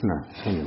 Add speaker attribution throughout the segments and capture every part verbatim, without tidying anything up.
Speaker 1: نعم.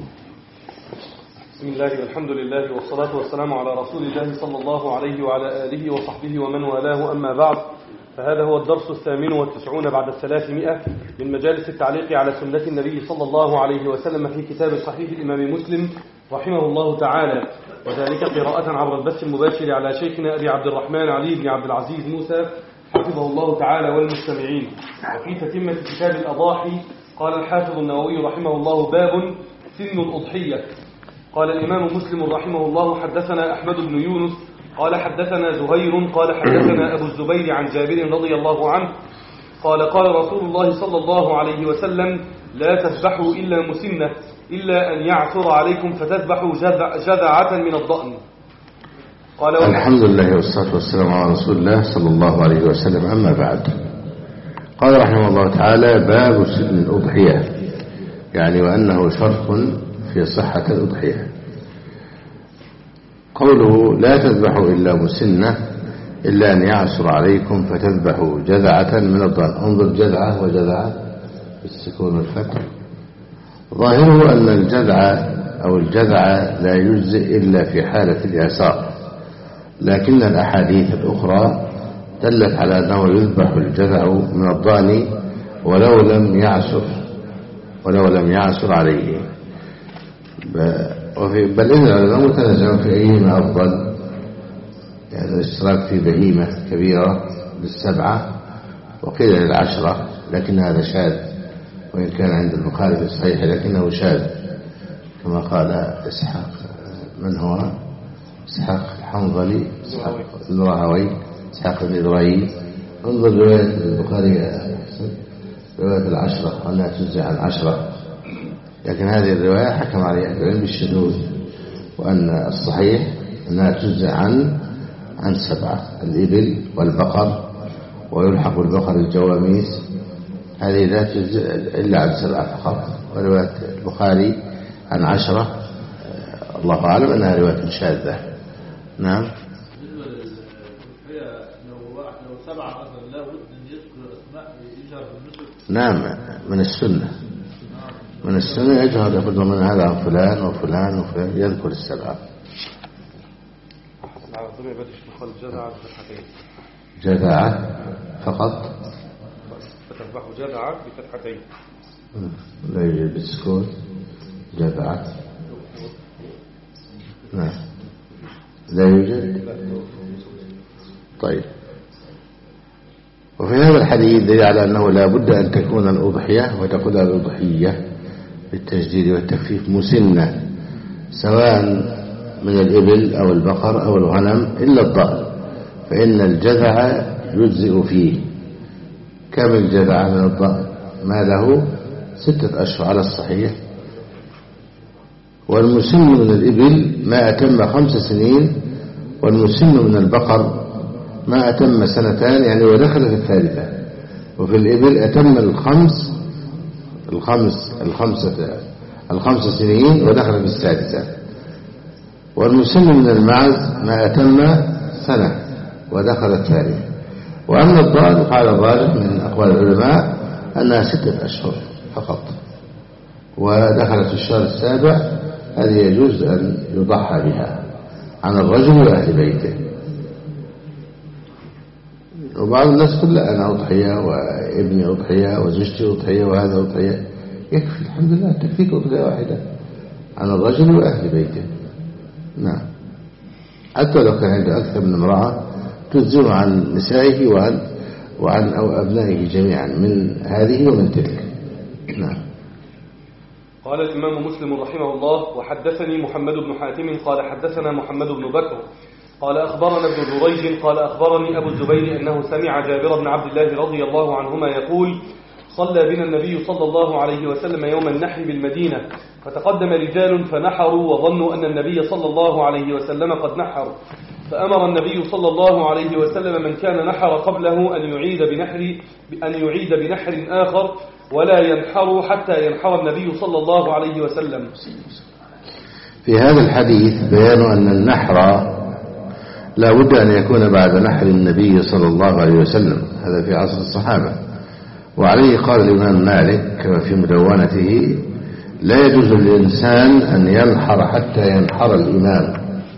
Speaker 2: بسم الله والحمد لله والصلاة والسلام على رسول الله صلى الله عليه وعلى آله وصحبه ومن والاه، أما بعد، فهذا هو الدرس الثامن والتسعون بعد الثلاثمائة من مجالس التعليق على سنة النبي صلى الله عليه وسلم في كتاب صحيح الإمام مسلم رحمه الله تعالى، وذلك قراءة عبر البث المباشر على شيخنا أبي عبد الرحمن علي بن عبد العزيز موسى حفظه الله تعالى والمستمعين. وفي تتمة كتاب الأضاحي قال الحافظ النووي رحمه الله: باب سن الأضحية. قال الإمام مسلم رحمه الله: حدثنا أحمد بن يونس قال حدثنا زهير قال حدثنا أبو الزبير عن جابر رضي الله عنه قال قال رسول الله صلى الله عليه وسلم: لا تذبحوا إلا مسنة إلا أن يعثر عليكم فتذبحوا جذع جذعة من الضأن.
Speaker 1: قال الحمد لله والصلاة والسلام على رسول الله صلى الله عليه وسلم، أما بعد. قال رحمه الله تعالى: باب سن الأضحية، يعني وأنه شرط في صحة الأضحية. قوله لا تذبحوا إلا مسنة إلا أن يعثر عليكم فتذبحوا جذعة من الضأن. انظر، جذعة وجذعة بالسكون والفتح. ظاهره أن الجذع أو الجذع لا يجزئ إلا في حالة الإعصار، لكن الأحاديث الأخرى دلت على أنه يذبح الجذع من الضأن ولو لم يعثر ولو لم يعثر عليه. بل إن العلماء متنازعون في أيهما أفضل، يعني الاشتراك في بهيمة كبيرة بالسبعة وقيل للعشرة، لكن هذا شاذ، وإن كان عند البخاري في الصحيح لكنه شاذ، كما قال إسحاق، من هو إسحاق الحنظلي، إسحاق الراهوي، إسحاق بن إبراهيم. انظر رواية البخاري رواية العشرة وأنها تجزي عن عشرة، لكن هذه الرواية حكم عليها العلم بالشذوذ، وأن الصحيح أنها تجزي عن عن سبعة: الإبل والبقر، ويلحق بالبقر الجواميس، هذه لا تجزي إلا عن سبعة فقط. ورواية البخاري عن عشرة، الله أعلم أنها رواية شاذة. نعم. نعم، من السنة من السنة يجهر يقول من هذا عن فلان وفلان وفلان، يذكر السبعة. جذعة فقط،
Speaker 2: فتذبح جذعة بفتحتين،
Speaker 1: لا يوجد بالسكون. جذعة نعم، لا يوجد. طيب. وفي هذا الحديث دليل على أنه لا بد أن تكون الأضحية، وتقول الأضحية بالتشديد والتخفيف، مسنة، سواء من الإبل أو البقر أو الغنم إلا الضأن، فإن الجذع يجزئ فيه. كم الجذع من الضأن؟ ما له ستة أشهر على الصحيح. والمسن من الإبل ما أتم خمس سنين، والمسن من البقر ما أتم سنتان، يعني ودخل في الثالثة. وفي الإبل أتم الخمس الخمس الخمسة الخمس سنين ودخل في السادسة. والمسن من المعز ما أتم سنة ودخل الثالثة. وأما الضأن قال الراجح من أقوال العلماء أنها ستة أشهر فقط، ودخلت في الشهر السابع، هذه يجوز أن يضحى بها عن الرجل وأهل بيته. وبعض الناس يقول: لا، أنا أضحية وابني أضحية وزوجتي أضحية وهذا أضحية. يكفي، الحمد لله، تكفيك أضحية واحدة عن الرجل وأهل بيته. نعم، حتى لو كان عنده أكثر من امرأة تجزئه عن نسائه وعن وعن أو أبنائه جميعا، من هذه ومن تلك. نعم.
Speaker 2: قال الإمام مسلم رحمه الله: وحدثني محمد بن حاتم قال حدثنا محمد بن بكر قال أخبرنا ابن جريج قال أخبرني أبو الزبير أنه سمع جابر بن عبد الله رضي الله عنهما يقول: صلى بنا النبي صلى الله عليه وسلم يوم النحر بالمدينة، فتقدم رجال فنحروا وظنوا أن النبي صلى الله عليه وسلم قد نحر، فأمر النبي صلى الله عليه وسلم من كان نحر قبله أن يعيد بنحر أن يعيد بنحر آخر ولا ينحر حتى ينحر النبي صلى الله عليه وسلم.
Speaker 1: في هذا الحديث بيان أن النحر لا بد أن يكون بعد نحر النبي صلى الله عليه وسلم، هذا في عصر الصحابة. وعليه قال الإمام مالك كما في مدونته: لا يجوز للإنسان أن ينحر حتى ينحر الإمام.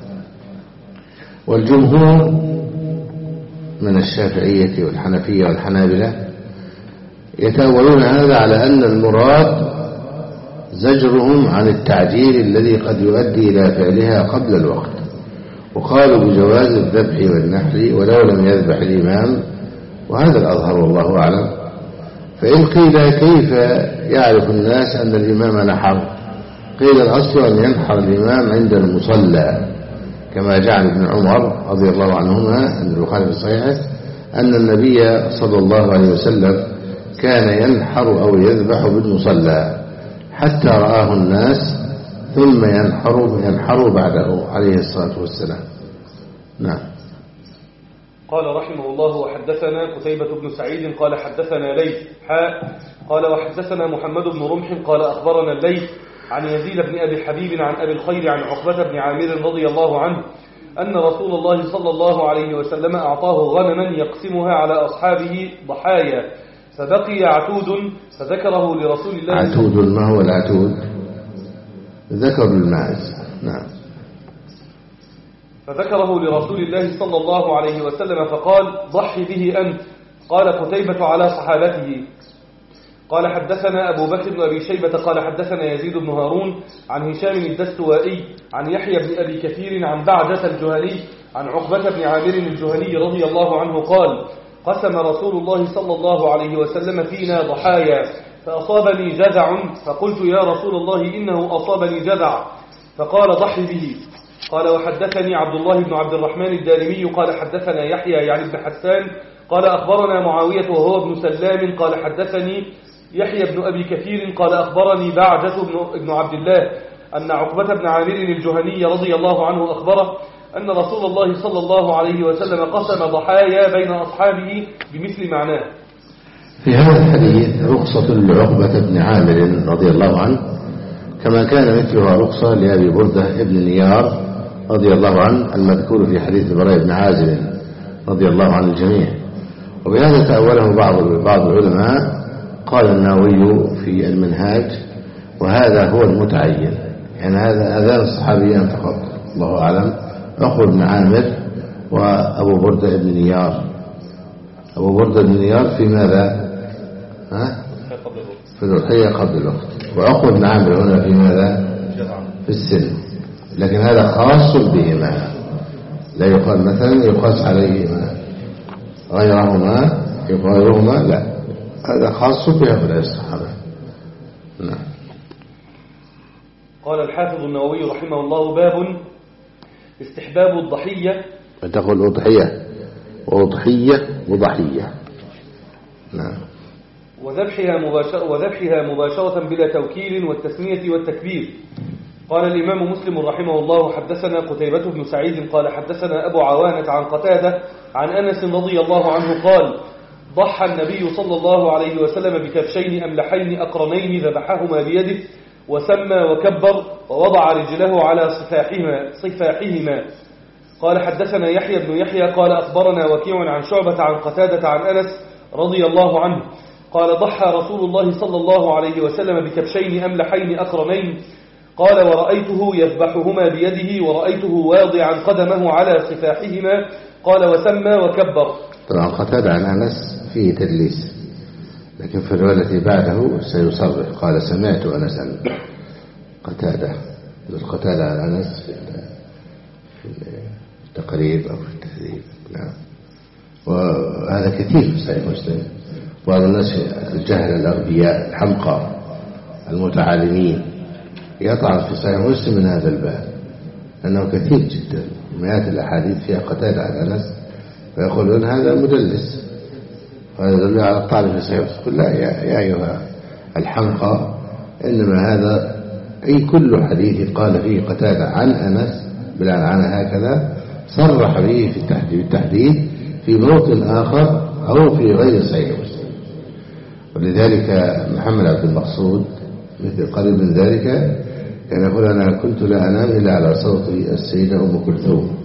Speaker 1: والجمهور من الشافعية والحنفية والحنابلة يتأولون هذا على أن المراد زجرهم عن التعجيل الذي قد يؤدي إلى فعلها قبل الوقت، وقالوا بجواز الذبح والنحر ولو لم يذبح الإمام، وهذا الأظهر والله أعلم. فإن قيل كيف يعرف الناس أن الإمام نحر؟ قيل الأصل أن ينحر الإمام عند المصلى، كما جاء عن ابن عمر رضي الله عنهما أن البخاري في صحيحه أن النبي صلى الله عليه وسلم كان ينحر أو يذبح بالمصلى حتى رآه الناس ثم ينحر ينحر بعده عليه الصلاة والسلام. نعم.
Speaker 2: قال رحمه الله: وحدثنا قتيبة بن سعيد قال حدثنا ليث حاء قال وحدثنا محمد بن رمح قال أخبرنا الليث عن يزيد بن أبي حبيب عن أبي الخير عن عقبة بن عامر رضي الله عنه أن رسول الله صلى الله عليه وسلم أعطاه غنما يقسمها على أصحابه ضحايا، فبقي عتود فذكره لرسول الله.
Speaker 1: عتود، ما هو العتود؟ ذكر الماعز. نعم.
Speaker 2: فذكره لرسول الله صلى الله عليه وسلم فقال: ضحي به أنت. قال قتيبة على صحابته. قال حدثنا أبو بكر بن أبي شيبة قال حدثنا يزيد بن هارون عن هشام الدستوائي عن يحيى بن أبي كثير عن بعجة الجهني عن عقبة بن عامر الجهني رضي الله عنه قال: قسم رسول الله صلى الله عليه وسلم فينا ضحايا فأصابني جذع، فقلت يا رسول الله إنه أصابني جذع، فقال: ضحي به. قال وحدثني عبد الله بن عبد الرحمن الدارمي قال حدثنا يحيى يعني ابن حسان قال أخبرنا معاوية وهو ابن سلام قال حدثني يحيى بن أبي كثير قال أخبرني بعجة بن عبد الله أن عقبة بن عامر الجهني رضي الله عنه أخبره أن رسول الله صلى الله عليه وسلم قسم ضحايا بين أصحابه بمثل معناه.
Speaker 1: في هذا الحديث رخصة لعقبة بن عامر رضي الله عنه، كما كان مثلها رخصة لأبي بردة ابن نيار رضي الله عنه المذكور في حديث البراء بن عازب رضي الله عن الجميع. وبهذا تأوله بعض بعض العلماء. قال النووي في المنهاج: وهذا هو المتعين، يعني هذا أذان الصحابيان فقط، الله أعلم، عقبة بن عامر وأبو بردة بن نيار. أبو بردة بن نيار في ماذا؟ ها؟ في الأضحية قبل الوقت، وعقبة بن عامر هنا في ماذا؟ في السن. لكن هذا خاص بهما، لا يقال مثلا يقاس عليهما غيرهما غيرهما، لا، هذا خاص بهؤلاء الصحابة. نعم.
Speaker 2: قال الحافظ النووي رحمه الله: باب استحباب الضحية.
Speaker 1: تقول أضحية وأضحية وضحية. نعم.
Speaker 2: وذبحها مباشرة, وذبحها مباشرة بلا توكيل والتسمية والتكبير. قال الإمام مسلم رحمه الله: حدثنا قتيبة بن سعيد قال حدثنا أبو عوانة عن قتادة عن أنس رضي الله عنه قال: ضحى النبي صلى الله عليه وسلم بكبشين أملحين أقرنين ذبحهما بيده وسمى وكبر ووضع رجله على صفاحهما, صفاحهما. قال حدثنا يحيى بن يحيى قال أخبرنا وكيع عن شعبة عن قتادة عن أنس رضي الله عنه قال: ضحى رسول الله صلى الله عليه وسلم بكبشين أملحين أقرنين. قال: ورأيته يذبحهما بيده ورأيته واضعا قدمه على صفاحهما. قال: وسمى وكبر.
Speaker 1: طبعا قتادة عن أنس فيه تدليس، لكن في الرواية التي بعده سيصرح. قال: سمعت أنسا. قتادة قتادة عن أنس في التقريب أو في التهذيب. نعم. وهذا كثير في صحيح مسلم. بعض الناس الجهل الأغبياء الحمقى المتعالمين يطعن في صحيح مسلم من هذا الباب، لأنه كثير جدا، مئات الأحاديث فيها قتادة عن أنس، فيقولون هذا مدلس، وهذا يدل على الطعن في صحيح مسلم. لا يا أيها الحمقى، إنما هذا أي كل حديث قال فيه قتادة عن أنس بالعنعنة هكذا صرح به في التحديد, التحديد في موطن آخر أو في غير صحيح مسلم. ولذلك محمد عبد المقصود مثل قريب من ذلك كان يقول: أنا كنت لا أنام إلا على صوت السيدة أم كلثوم.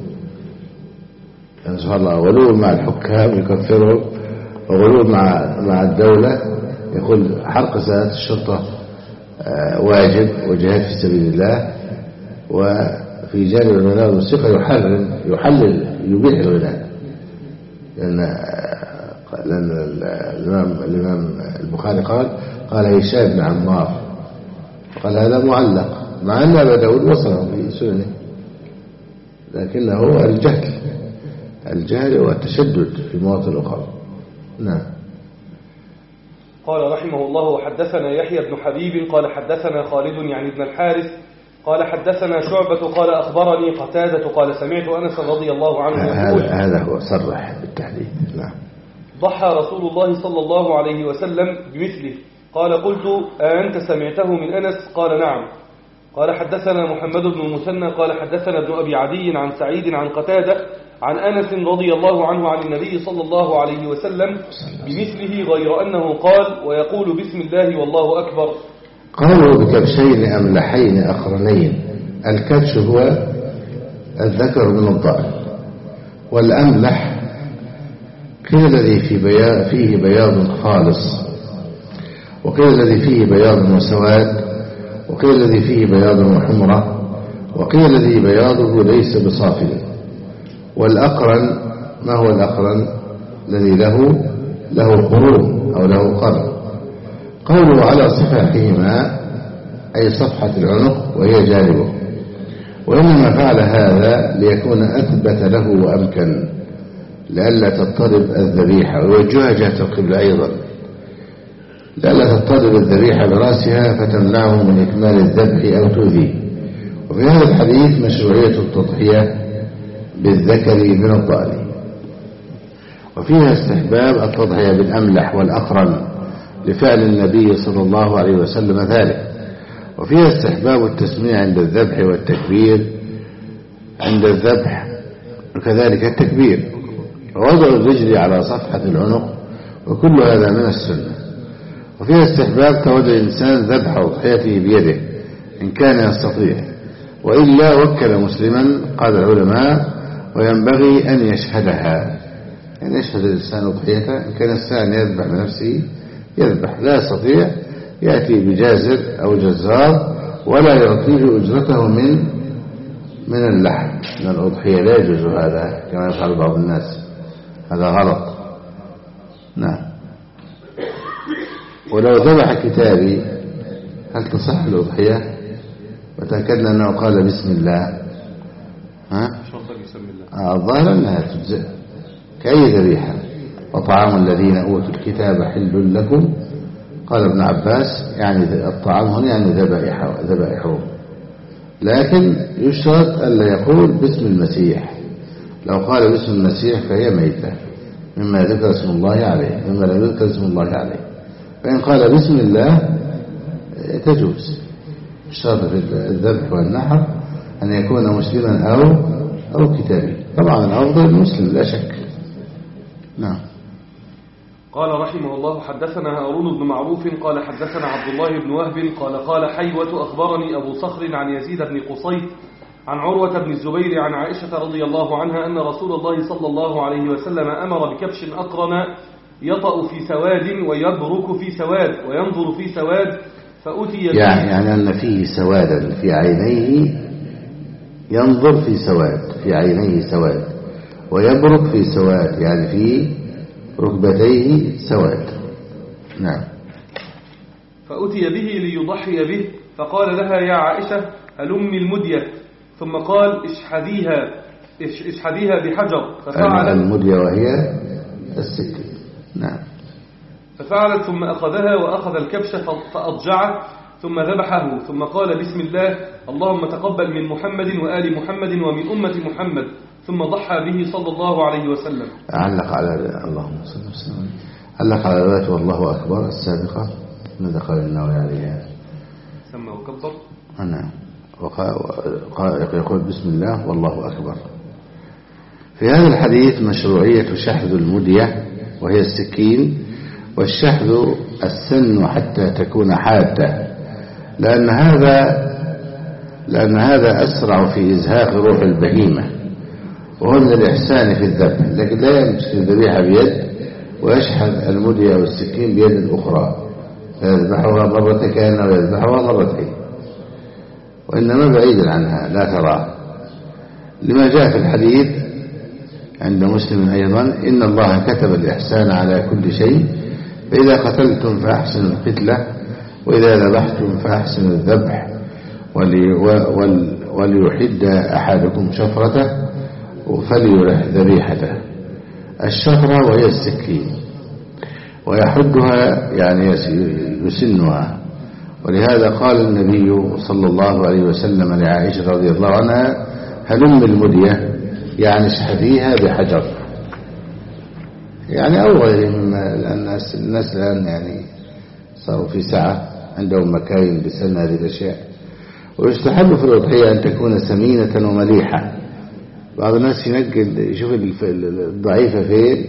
Speaker 1: يعني سبحان الله، غلو مع الحكام يكفرهم، وغلو مع مع الدولة. يقول: حرق ساعات الشرطة واجب وجهاد في سبيل الله. وفي جانب الغناء والموسيقى يحرم يحلل يبيح الغناء، لأن لأن الإمام الإمام البخاري قال قال هشام بن عمار قال هذا معلق، مع أن أبا داود وصله في سننه، لكنه الجهل الجهل والتشدد في مواطن أخرى. نعم.
Speaker 2: قال رحمه الله وحدثنا يحيى بن حبيب قال حدثنا خالد يعني ابن الحارث قال حدثنا شعبة قال أخبرني قتادة قال سمعت أنس رضي الله عنه يقول
Speaker 1: هذا هذا هو صرح بالتحديد. نعم.
Speaker 2: ضحى رسول الله صلى الله عليه وسلم بمثله. قال قلت أأنت سمعته من أنس؟ قال نعم. قال حدثنا محمد بن المثنى قال حدثنا ابن أبي عدي عن سعيد عن قتادة عن أنس رضي الله عنه عن النبي صلى الله عليه وسلم بمثله غير أنه قال ويقول بسم الله والله أكبر.
Speaker 1: قالوا بكبشين أملحين أقرنين. الكبش هو الذكر من الضأن، والأملح قيل الذي في بيا فيه بياض خالص، وقيل الذي فيه بياض وسواد، وقيل الذي فيه بياض وحمرة، وقيل الذي بياضه ليس بصافي. والأقرن ما هو الأقرن؟ الذي له له قرون أو له قرن. قوله على صفحهما أي صفحة العنق وهي جانبه، وإنما فعل هذا ليكون أثبت له وأمكن لئلا تضطرب الذبيحة، ويوجهها جهة القبلة أيضا، لئلا تضطرب الذبيحة برأسها فتمنعه من إكمال الذبح أو تؤذيه. وفي هذا الحديث مشروعية التضحية بالذكر من الضأن، وفيها استحباب التضحية بالأملح والأقرن لفعل النبي صلى الله عليه وسلم ذلك، وفيها استحباب التسميع عند الذبح والتكبير عند الذبح وكذلك التكبير، ووضع الرجل على صفحة العنق، وكل هذا من السنة. وفيها استحباب تودع الإنسان ذبح أضحيته بيده إن كان يستطيع، وإلا وكل مسلما قال العلماء، وينبغي أن يشهدها، أن يشهد الإنسان أضحيته. إن كان الإنسان يذبح بنفسه يذبح، لا يستطيع يأتي بجازر أو جزار ولا يعطيه أجرته من من اللحم من الأضحية، لا يجوز هذا كما يفعل بعض الناس، هذا غلط. نعم. ولو ذبح كتابي هل تصح الأضحية؟ وتأكدنا أنه قال بسم الله، ها؟ الظاهر أنها تجزئ كأي ذبيحة. وطعام الذين أوتوا الكتاب حل لكم، قال ابن عباس يعني الطعام هنا يعني ذبائحهم، لكن يشترط ألا يقول باسم المسيح. لو قال باسم المسيح فهي ميتة مما ذكر اسم الله عليه، مما لم يذكر اسم الله عليه. فإن قال بسم الله تجوز. الشرط في الذبح والنحر أن يكون مسلما أو أو كتابي، طبعا الأفضل المسلم لا شك. نعم.
Speaker 2: قال رحمه الله حدثنا هارون بن معروف قال حدثنا عبد الله بن وهب قال قال حيوة أخبرني أبو صخر عن يزيد بن قصي عن عروة بن الزبير عن عائشة رضي الله عنها أن رسول الله صلى الله عليه وسلم أمر بكبش أقرن يطأ في سواد ويبرك في سواد وينظر في سواد، فأتي
Speaker 1: يعني, يعني أن فيه سوادا في عينيه، ينظر في سواد في عينيه سواد، ويبرك في سواد يعني في ركبتيه سواد. نعم.
Speaker 2: فأتي به ليضحي به، فقال لها يا عائشة هلمي المدية، ثم قال اشحذيها اشحذيها بحجر، ففعلت
Speaker 1: المدية وهي السكين. نعم.
Speaker 2: ففعلت ثم أخذها وأخذ الكبش فأضجعه ثم ذبحه، ثم قال بسم الله اللهم تقبل من محمد وآل محمد ومن أمة محمد، ثم ضحى به صلى الله عليه وسلم.
Speaker 1: علق على اللهم صل وسلم علق على ذات والله أكبر السابقة ماذا قال النووي عليها؟
Speaker 2: سمى وكبر.
Speaker 1: نعم. يقول بسم الله والله أكبر. في هذا الحديث مشروعية شحذ المدية وهي السكين، والشحذ السن حتى تكون حادة، لأن هذا لأن هذا أسرع في إزهاق روح البهيمة، وهو من الإحسان في الذبح، لكن لا يمسك الذبيحة بيد ويشحذ المدية والسكين بيد أخرى، يذبحها مرة كأنه يذبحها مرتين، وإنما بعيدا عنها لا تراه، لما جاء في الحديث عند مسلم أيضا: إن الله كتب الإحسان على كل شيء، فإذا قتلتم فأحسنوا القتلة، وإذا ذبحتم فأحسنوا الذبح، ولي وليحد أحدكم شفرته فليرح ذبيحته. الشفرة وهي السكين، ويحدها يعني يسنها. ولهذا قال النبي صلى الله عليه وسلم لعائشة رضي الله عنها: هلم المدية، يعني اشحذيها بحجر، يعني أو غيره مما الناس الناس الآن يعني صاروا في سعة عندهم مكاين بسن هذه الأشياء. ويستحب في الأضحية أن تكون سمينة ومليحة. بعض الناس ينقل يشوف الضعيفة فين،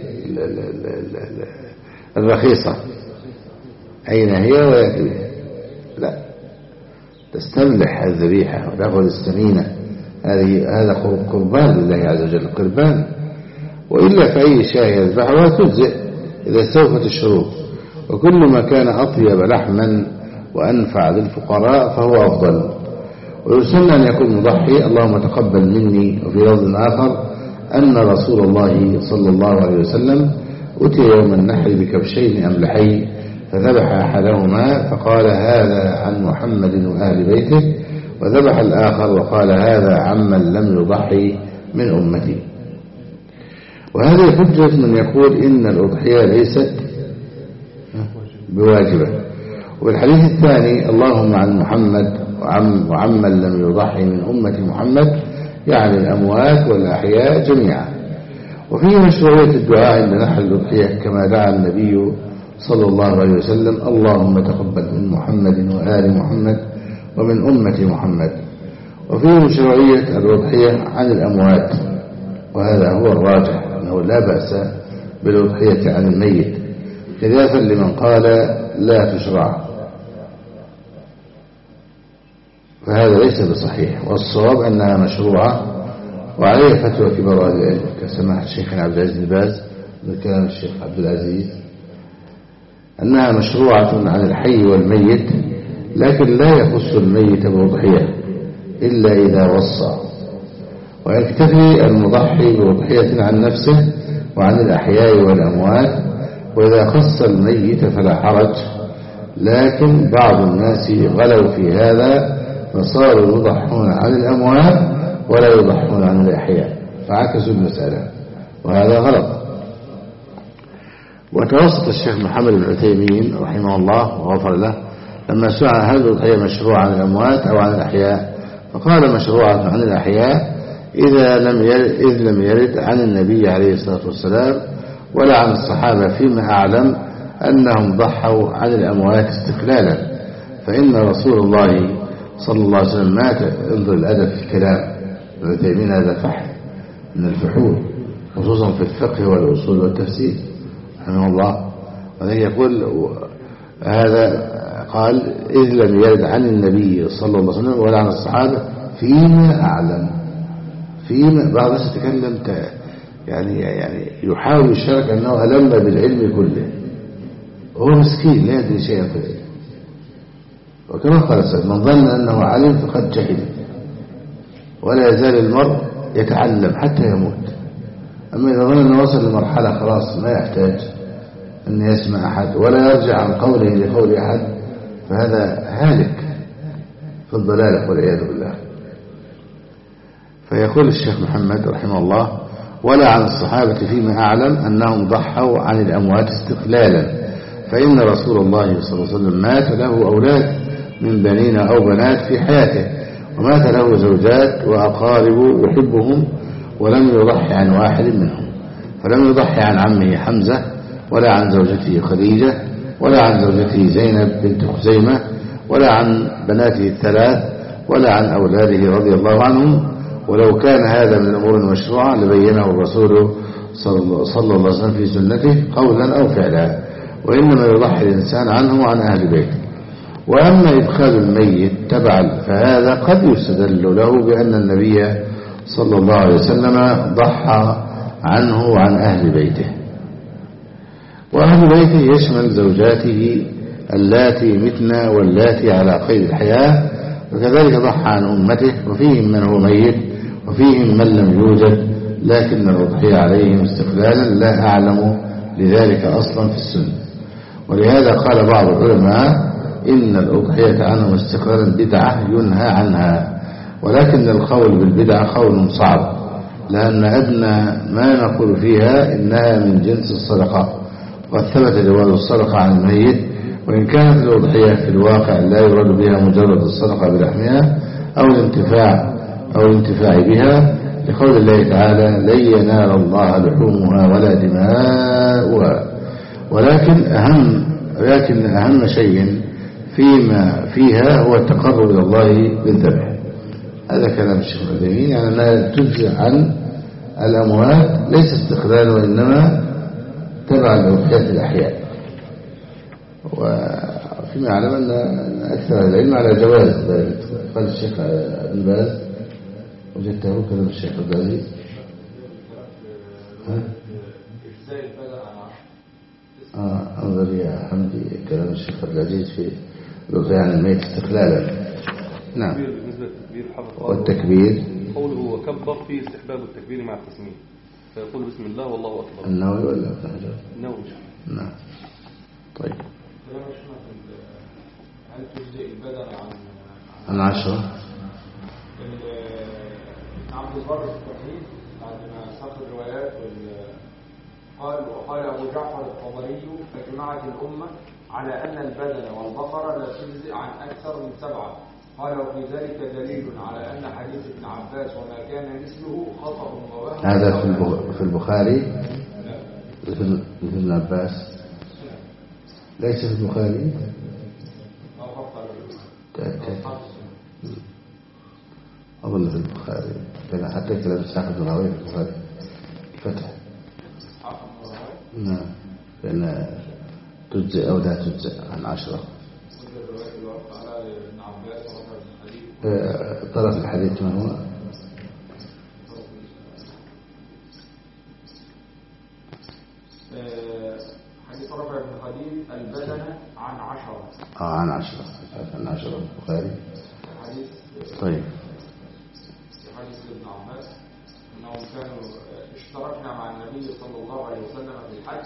Speaker 1: الرخيصة أين هي ويأتي بها. لا، تستملح الذبيحة وتأخذ السمينة، هذه هذا قربان لله عز وجل، قربان. وإلا فأي شاة يذبحها تجزئ إذا استوفت الشروط. وكل ما كان أطيب لحما وأنفع للفقراء فهو أفضل. ويسن أن يكون مضحي: اللهم تقبل مني. وفي لفظ آخر أن رسول الله صلى الله عليه وسلم أتي يوم النحر بكبشين أملحين، فذبح أحدهما فقال: هذا عن محمد وأهل بيته، وذبح الآخر وقال: هذا عمن لم يضحي من أمتي. وهذه حجة من يقول إن الأضحية ليست بواجبة. والحديث الثاني: اللهم عن محمد وعم وعمن لم يضحي من أمة محمد، يعني الأموات والأحياء جميعا. وفيه مشروعية الدعاء عند نحر الأضحية كما دعا النبي صلى الله عليه وسلم: اللهم تقبل من محمد وآل محمد ومن أمة محمد. وفيه مشروعية الأضحية عن الأموات، وهذا هو الراجح أنه لا بأس بالأضحية عن الميت، خلافا لمن قال لا تشرع، فهذا ليس بصحيح. والصواب أنها مشروعة، وعليه فتوى كبار أهل العلم كسماحة الشيخ عبد العزيز بن باز من كلام الشيخ عبد العزيز أنها مشروعة عن الحي والميت، لكن لا يخص الميت بأضحية إلا إذا وصى. ويكتفي المضحي بأضحية عن نفسه وعن الأحياء والأموات، وإذا خص الميت فلا حرج. لكن بعض الناس غلوا في هذا فصاروا يضحون عن الأموات ولا يضحون عن الأحياء، فعكسوا المسألة، وهذا غلط. وتوسط الشيخ محمد بن عثيمين رحمه الله وغفر له لما سئل: هل الأضحية مشروعة عن الأموات أو عن الأحياء؟ فقال: مشروعة عن الأحياء إذا لم يرد, إذ لم يرد عن النبي عليه الصلاة والسلام ولا عن الصحابة فيما أعلم أنهم ضحوا عن الأموات استقلالا، فإن رسول الله صلى الله عليه وسلم مات. انظر الأدب في الكلام، ابن عثيمين هذا فحل من الفحول، خصوصا في الفقه والأصول والتفسير رحمه الله. وذلك يقول هذا قال: إذ لم يرد عن النبي صلى الله عليه وسلم ولا عن الصحابة فيما أعلم. فيما بعض الناس يتكلم يعني يعني يحاول يشارك أنه ألم بالعلم كله، هو مسكين لا يدري شيئا في العلم. وكما قال سعد: من ظن أنه علم فقد جهل، ولا يزال المرء يتعلم حتى يموت. أما إذا ظن أنه وصل لمرحلة خلاص ما يحتاج أن يسمع أحد ولا يرجع عن قوله لقول أحد، فهذا هالك في الضلال والعياذ بالله. فيقول الشيخ محمد رحمه الله: ولا عن الصحابة فيما أعلم أنهم ضحوا عن الأموات استقلالا، فإن رسول الله صلى الله عليه وسلم مات له أولاد من بنين أو بنات في حياته، ومات له زوجات وأقارب يحبهم، ولم يضحي عن واحد منهم. فلم يضحي عن عمه حمزة، ولا عن زوجته خديجة، ولا عن زوجته زينب بنت خزيمة، ولا عن بناته الثلاث، ولا عن أولاده رضي الله عنهم. ولو كان هذا من الأمور المشروعة لبينه الرسول صلى الله عليه وسلم في سنته قولا أو فعلا، وإنما يضحي الإنسان عنه وعن أهل بيته. وأما إدخال الميت تبعا فهذا قد يستدل له بأن النبي صلى الله عليه وسلم ضحى عنه وعن أهل بيته. وأهل بيته يشمل زوجاته اللاتي متنا واللاتي على قيد الحياة، وكذلك ضحى عن أمته، وفيهم من هو ميت وفيهم من لم يوجد، لكن الأضحية عليهم استقلالا لا أعلم لذلك أصلا في السنة. ولهذا قال بعض العلماء إن الأضحية عنهم استقلالا بدعة ينهى عنها، ولكن القول بالبدعة قول صعب، لأن أدنى ما نقول فيها إنها من جنس الصدقة، وقد ثبت جواز الصدقة عن الميت، وإن كانت الأضحية في الواقع لا يراد بها مجرد الصدقة بلحمها أو الانتفاع أو الانتفاع بها، لقول الله تعالى لن ينال الله لحومها ولا دماؤها، ولكن أهم ولكن أهم شيء فيما فيها هو التقرب إلى الله بالذبح. هذا كلام الشيخ العثيمين، يعني أنها تجزئ عن الأموات ليس استقلالا وإنما تبع لأضحية الأحياء. وفيما يعلم أن أكثر العلم على جواز ذلك. قال الشيخ ابن باز وجدته كلام الشيخ عبد العزيز. اه انظر يا حمدي كلام الشيخ عبد العزيز في الأضحية عن الميت استقلالا. نعم. والتكبير
Speaker 2: قوله وكبر في استحباب التكبير مع التسمية، فيقول بسم الله والله أكبر.
Speaker 1: النووي ولا ابن حجر؟
Speaker 2: النووي.
Speaker 1: نعم. طيب.
Speaker 3: هل تجزئ البدن عن
Speaker 1: عن عشرة؟
Speaker 3: عبد البر في التوحيد بعد ما ساق الروايات قال وقال أبو جعفر الطبري فجمعت الأمة على أن البدن والبقرة لا تجزئ عن أكثر من سبعة. قال وفي ذلك دليل على أن حديث ابن عباس وما كان مثله خطأ ووهم.
Speaker 1: هذا في البخاري؟ لا. في ابن عباس؟ ليس في البخاري؟ تأكد. أظن في البخاري، كان حتى كلام إسحاق بن راهويه في البخاري فتح. نعم، لأن تجزئ أو لا تجزئ عن عشرة. طرف الحديث ما هو؟
Speaker 3: حديث رفع بن خديج البدن عن عشرة.
Speaker 1: آه عن عشرة عن عشرة البخاري.
Speaker 3: حديث
Speaker 1: طيب.
Speaker 3: حديث ابن عباس أنهم كانوا اشتركنا مع النبي صلى الله عليه وسلم في الحج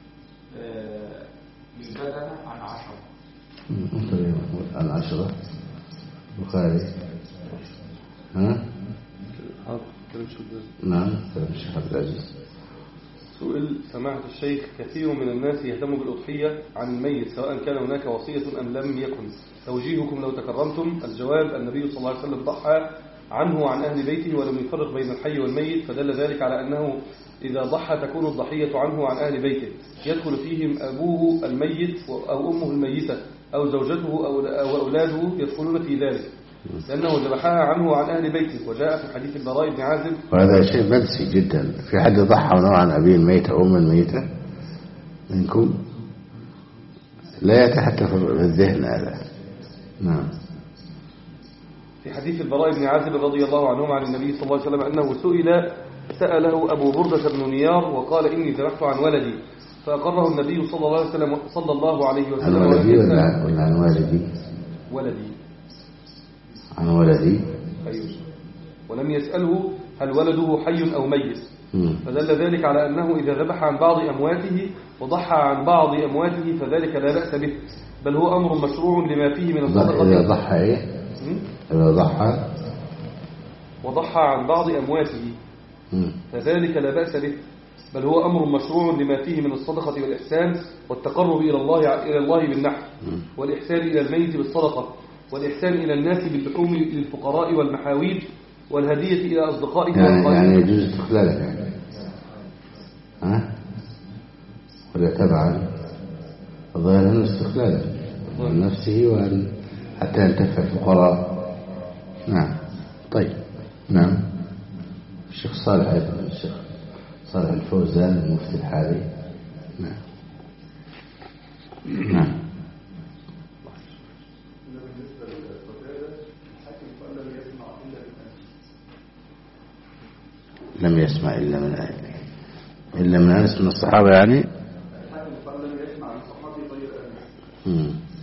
Speaker 3: البدن عن عشرة.
Speaker 1: طيب عن عشرة البخاري. ها؟ نعم كلام الشيخ عبد العزيز.
Speaker 2: سئل سماحة الشيخ كثير من الناس يهتم بالأضحية عن الميت سواء كان هناك وصية أم لم يكن، توجيهكم لو تكرمتم؟ الجواب النبي صلى الله عليه وسلم ضحى عنه وعن أهل بيته ولم يفرق بين الحي والميت، فدل ذلك على أنه إذا ضحى تكون الضحية عنه وعن أهل بيته، يدخل فيهم أبوه الميت أو أمه الميتة أو زوجته أو أولاده يدخلون في ذلك، لأنه ذبحها عنه وعن أهل بيته. وجاء في حديث البراء بن عازب.
Speaker 1: وهذا شيء منسي جدا. في حد ضحى عن أبيه الميت أو أم الميتة منكم؟ لا يتحدث في الذهن هذا. نعم.
Speaker 2: في حديث البراء بن عازب رضي الله عنهما عن النبي صلى الله عليه وسلم أنه سئل سأله أبو بردة بن نيار وقال إني ذبحت عن ولدي، فأقره النبي صلى الله عليه وسلم صلى الله عليه وسلم.
Speaker 1: عن ولدي ولا ولا عن والدي؟
Speaker 2: ولدي.
Speaker 1: عن ولدي.
Speaker 2: أيوه. ولم يسأله هل ولده حي أو ميت، فدل ذلك على أنه إذا ذبح عن بعض أمواته وضحى عن بعض أمواته فذلك لا بأس به، بل هو أمر مشروع لما فيه من الصدقة.
Speaker 1: إذا ضحى إيه؟ إذا ضحى
Speaker 2: وضحى عن بعض أمواته فذلك لا بأس به، بل هو أمر مشروع لما فيه من الصدقة والإحسان والتقرب إلى الله إلى الله بالنحر، والإحسان إلى الميت بالصدقة، والإحسان إلى الناس باللحوم للفقراء والمحاويج، والهدية إلى أصدقائك.
Speaker 1: يعني, يعني يجوز استقلالك يعني ها؟ ولا تبعا الظاهر أنه استقلالك عن نفسه وعن حتى ينتفع الفقراء. نعم. طيب. نعم. الشيخ صالح أيضا الشيخ صالح الفوزان المفتي الحالي. نعم. نعم. لم يسمع إلا من أهل إلا من أنس من الصحابة يعني.
Speaker 3: لم يسمع من صحابي غير أنس.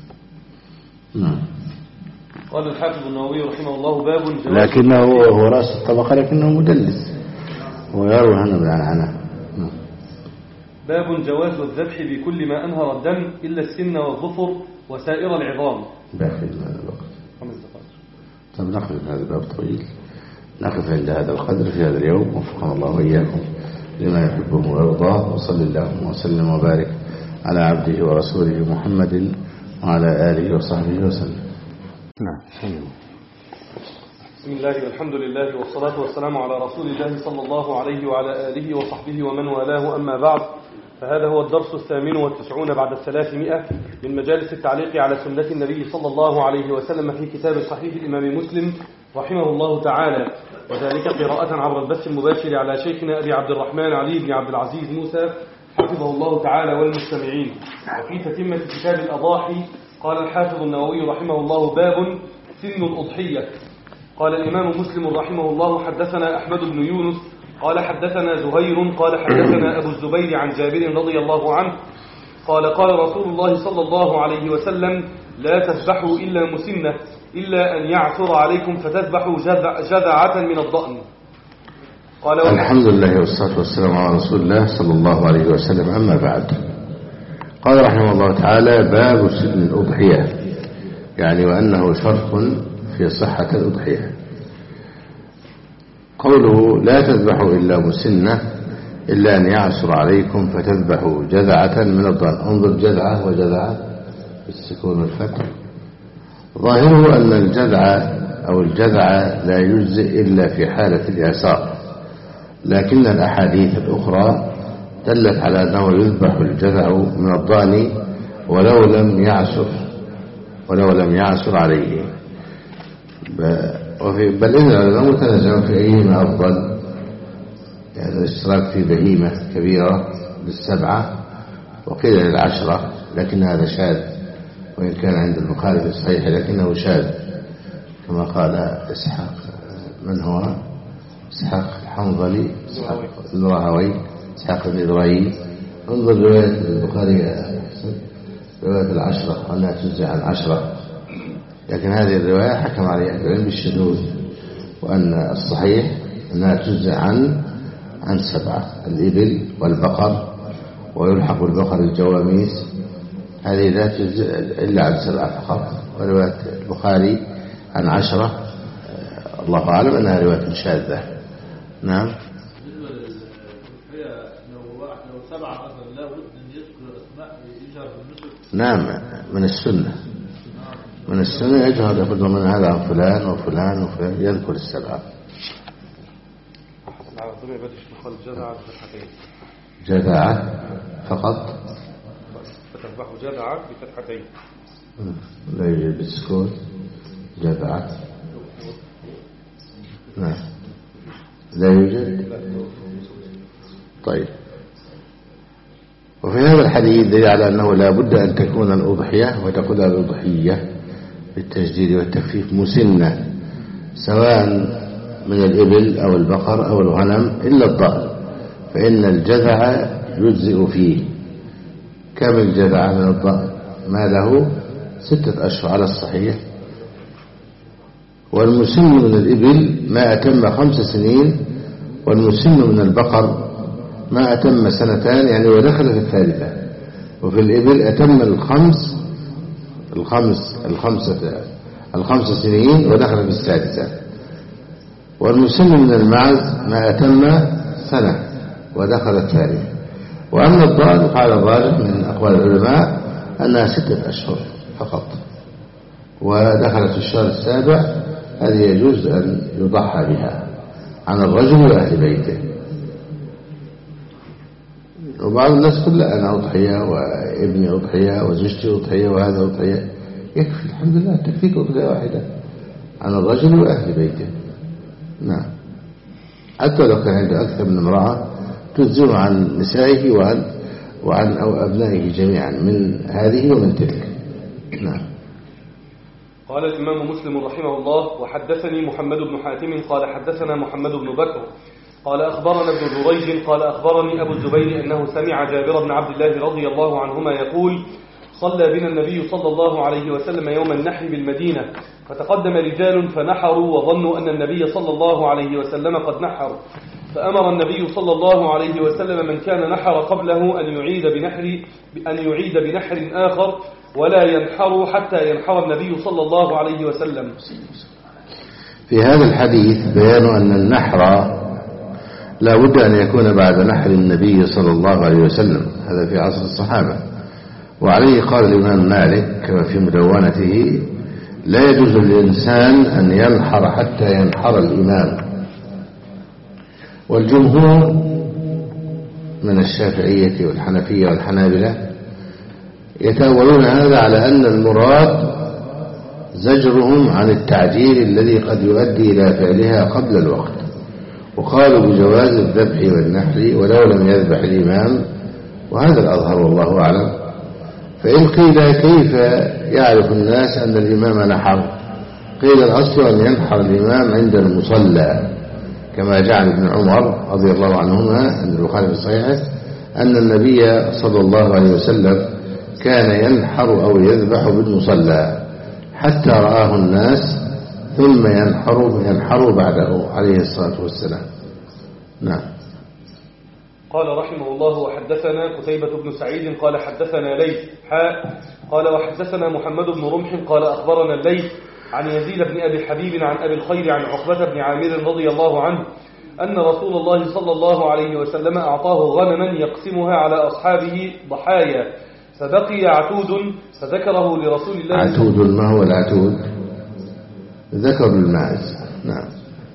Speaker 2: قال الحافظ النووي رحمه الله باب جواز
Speaker 1: لكنه هو رأس الطبقة لكنه مدلس ويروي عنه بالعنعنة.
Speaker 2: باب جواز الذبح بكل ما أنهر الدم إلا السن والظفر وسائر العظام.
Speaker 1: باخذ هذا الوقت
Speaker 2: خمس دقائق.
Speaker 1: طب نقف هذا الباب طويل، نقف عند هذا القدر في هذا اليوم، وفقنا الله وإياكم لما يحبه ويرضاه، وصلى الله وسلم وبارك على عبده ورسوله محمد وعلى آله وصحبه وسلم. نعم.
Speaker 2: بسم الله والحمد لله والصلاة والسلام على رسول الله صلى الله عليه وعلى آله وصحبه ومن والاه، أما بعد، فهذا هو الدرس الثامن والتسعون بعد الثلاثمائة من مجالس التعليق على سنة النبي صلى الله عليه وسلم في كتاب صحيح الإمام مسلم رحمه الله تعالى، وذلك قراءة عبر البث المباشر على شيخنا أبي عبد الرحمن علي بن عبد العزيز موسى حفظه الله تعالى والمستمعين. وفي تتمة كتاب الأضاحي قال الحافظ النووي رحمه الله باب سن الأضحية. قال الإمام مسلم رحمه الله حدثنا أحمد بن يونس قال حدثنا زهير قال حدثنا أبو الزبير عن جابر رضي الله عنه قال قال رسول الله صلى الله عليه وسلم لا تذبحوا إلا مسنة إلا أن يعثر عليكم فتذبحوا جذع جذعة من الضأن. قال
Speaker 1: الحمد لله والصلاة والسلام على رسول الله صلى الله عليه وسلم. أما بعد، قال رحمه الله تعالى باب سن الأضحية، يعني وأنه شرط في صحة الأضحية. قوله لا تذبحوا إلا مسنة إلا أن يعثر عليكم فتذبحوا جذعة من الضأن. انظر جذعة وجذعة بالسكون والفتح. ظاهره أن الجذعة أو الجذعة لا يجزئ إلا في حالة الإعصار، لكن الأحاديث الأخرى دلت على أنه يذبح الجذع من الضأن ولو لم يعثر ولو لم يعثر عليه. بل إن العلماء متنازعون في أيهما أفضل، يعني الاشتراك في بهيمة كبيرة للسبعة وقيل للعشرة، لكن هذا شاذ، وإن كان عند البخاري في الصحيح لكنه شاذ، كما قال إسحاق من هو إسحاق الحنظلي إسحاق الراهوي إسحاق بن إبراهيم. انظر رواية البخاري رواية العشرة وأنها تجزي عن عشرة، لكن هذه الرواية حكم عليها العلم بالشذوذ، وأن الصحيح أنها تجزي عن عن سبعة، الإبل والبقر، ويلحق البقر الجواميس، هذه لا تجزي إلا عن سبعة فقط. ورواية البخاري عن عشرة الله أعلم أنها رواية شاذة. نعم. نعم، من السنة من السنة يجهر يقول من هذا عن فلان وفلان وفلان، يذكر السبعة. جذعة فقط،
Speaker 2: فتذبح جذعة بفتحتين،
Speaker 1: لا يوجد بالسكون جذعة. نعم لا يوجد. طيب، وفي هذا الحديث دليل على أنه لا بد أن تكون الأضحية وتكون الأضحية بالتشديد والتخفيف مسنة، سواء من الإبل أو البقر أو الغنم إلا الضأن، فإن الجذع يجزئ فيه. كم الجذع من الضأن؟ ما له ستة أشهر على الصحيح. والمسن من الإبل ما أتم خمس سنين، والمسن من البقر ما أتم سنتان، يعني ودخل في الثالثة. وفي الإبل أتم الخمس الخمس الخمسة الخمس سنين ودخل في السادسة. والمسن من المعز ما أتم سنة ودخل الثالثة. وأما الضأن قال الراجح من أقوال العلماء أنها ستة أشهر فقط، ودخلت في الشهر السابع، هذه يجوز أن يضحى بها عن الرجل وأهل بيته. وبعض الناس يقول لا أنا أضحية وابني أضحية وزوجتي أضحية وهذا أضحية. يكفي الحمد لله، تكفيك أضحية واحدة عن الرجل وأهل بيته. نعم، حتى لو كان عنده أكثر من امرأة تجزم عن نسائه وعن وعن أو أبنائه جميعا، من هذه ومن تلك. نعم.
Speaker 2: قال الإمام مسلم رحمه الله وحدثني محمد بن حاتم قال حدثنا محمد بن بكر قال أخبرنا ابن جريج قال أخبرني أبو الزبير أنه سمع جابر بن عبد الله رضي الله عنهما يقول صلى بنا النبي صلى الله عليه وسلم يوم النحر بالمدينة، فتقدم رجال فنحروا وظنوا أن النبي صلى الله عليه وسلم قد نحر، فأمر النبي صلى الله عليه وسلم من كان نحر قبله أن يعيد بنحر أن يعيد بنحر آخر ولا ينحر حتى ينحر النبي صلى الله عليه وسلم.
Speaker 1: في هذا الحديث بيان أن النحر لا بد أن يكون بعد نحر النبي صلى الله عليه وسلم، هذا في عصر الصحابة. وعليه قال الإمام مالك كما في مدونته: لا يجوز للإنسان أن ينحر حتى ينحر الإمام. والجمهور من الشافعية والحنفية والحنابلة يتأولون هذا على أن المراد زجرهم عن التعجيل الذي قد يؤدي إلى فعلها قبل الوقت، وقالوا بجواز الذبح والنحر ولو لم يذبح الإمام، وهذا الأظهر والله أعلم. فإن قيل كيف يعرف الناس أن الإمام نحر؟ قيل الأصل أن ينحر الإمام عند المصلى، كما جعل ابن عمر رضي الله عنهما عند البخاري في صحيحه أن النبي صلى الله عليه وسلم كان ينحر أو يذبح بالمصلى حتى رآه الناس ثم ينحر ينحر بعده عليه الصلاة والسلام. نعم.
Speaker 2: قال رحمه الله: وحدثنا قتيبة بن سعيد قال حدثنا ليث حاء قال وحدثنا محمد بن رمح قال أخبرنا الليث عن يزيد بن أبي حبيب عن أبي الخير عن عقبة بن عامر رضي الله عنه أن رسول الله صلى الله عليه وسلم أعطاه غنما يقسمها على أصحابه ضحايا، فبقي عتود فذكره لرسول الله.
Speaker 1: عتود ما هو العتود؟ ذكر الماعز. نعم.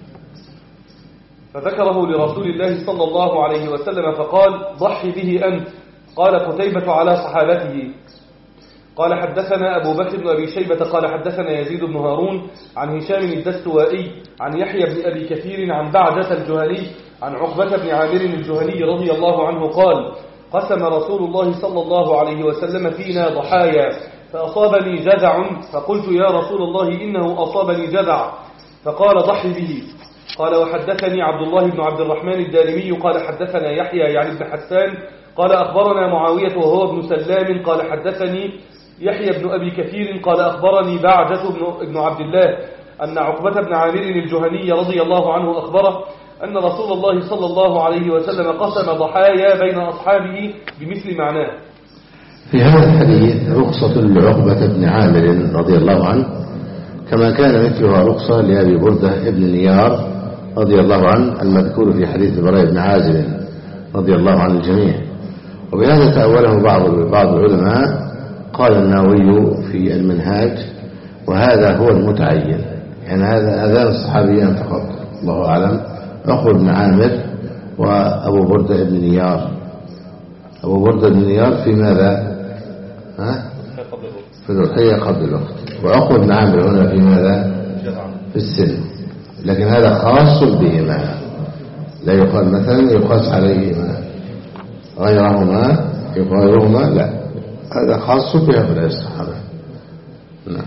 Speaker 2: فذكره لرسول الله صلى الله عليه وسلم فقال: ضحي به أنت. قال قتيبة على صحابته. قال حدثنا أبو بكر بن أبي شيبة قال حدثنا يزيد بن هارون عن هشام الدستوائي عن يحيى بن أبي كثير عن بعدة الجهني عن عقبة بن عامر الجهني رضي الله عنه قال: قسم رسول الله صلى الله عليه وسلم فينا ضحايا، فأصابني جذع، فقلت يا رسول الله إنه أصابني جذع، فقال: ضحي به. قال وحدثني عبد الله بن عبد الرحمن الدارمي قال حدثنا يحيى يعني بن حسان قال أخبرنا معاوية وهو ابن سلام قال حدثني يحيى بن أبي كثير قال أخبرني بعدة بن عبد الله أن عقبة بن عامر الجهني رضي الله عنه أخبره أن رسول الله صلى الله عليه وسلم قسم ضحايا بين أصحابه بمثل معناه.
Speaker 1: في هذا الحديث رخصة لعقبة بن عامر رضي الله عنه، كما كان مثلها رخصة لأبي بردة ابن نيار رضي الله عنه المذكور في حديث البراء بن عازب رضي الله عن الجميع. وبهذا تأوله بعض بعض العلماء. قال النووي في المنهاج: وهذا هو المتعين، يعني هذا أذان الصحابيان فقط، الله أعلم، عقبة بن عامر وأبو بردة بن نيار. أبو بردة بن نيار في ماذا؟ ها؟ في الأضحية قبل الوقت، وعقبة بن عامر هنا في ماذا؟ في السن، لكن هذا خاص بهما، لا يقال مثلا يقاس عليهما غيرهما غيرهما، لا، هذا خاص بهؤلاء الصحابة. نعم.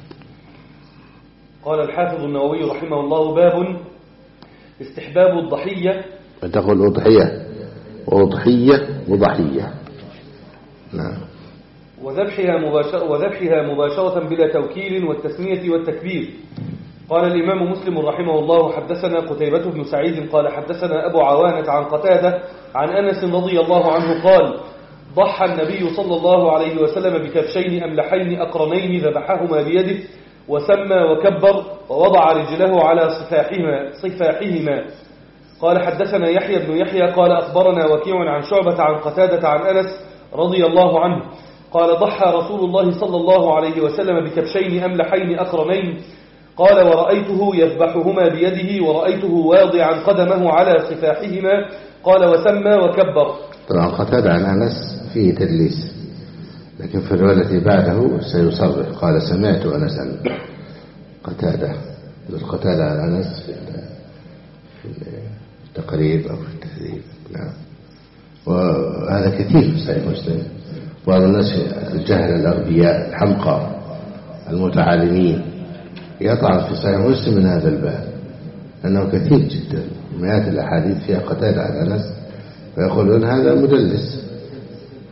Speaker 2: قال الحافظ النووي رحمه الله: باب استحباب الضحية.
Speaker 1: تقول أضحية وأضحية وضحية. نعم.
Speaker 2: وذبحها مباشرة, وذبحها مباشرة بلا توكيل والتسمية والتكبير. قال الإمام مسلم رحمه الله: حدثنا قتيبة بن سعيد قال حدثنا أبو عوانة عن قتادة عن أنس رضي الله عنه قال: ضحى النبي صلى الله عليه وسلم بكبشين أملحين أقرنين ذبحهما بيده وسمى وكبر ووضع رجله على صفاحهما, صفاحهما. قال حدثنا يحيى بن يحيى قال أخبرنا وكيع عن شعبة عن قتادة عن أنس رضي الله عنه قال: ضحى رسول الله صلى الله عليه وسلم بكبشين أملحين أقرنين. قال: ورأيته يذبحهما بيده ورأيته واضعا قدمه على صفاحهما. قال: وسمى وكبر.
Speaker 1: طبعا قتادة عن أنس فيه تدليس، لكن في الرواية التي بعده سيصرح. قال: سمعت أنسا. قتادة قتادة عن أنس في التقريب أو في التهذيب. نعم. وهذا كثير في صحيح مسلم. بعض الناس الجهل الأغبياء الحمقى المتعالمين يطعن في صحيح مسلم من هذا الباب، لأنه كثير جدا، مئات الأحاديث فيها قتادة عن أنس، فيقولون هذا مدلس.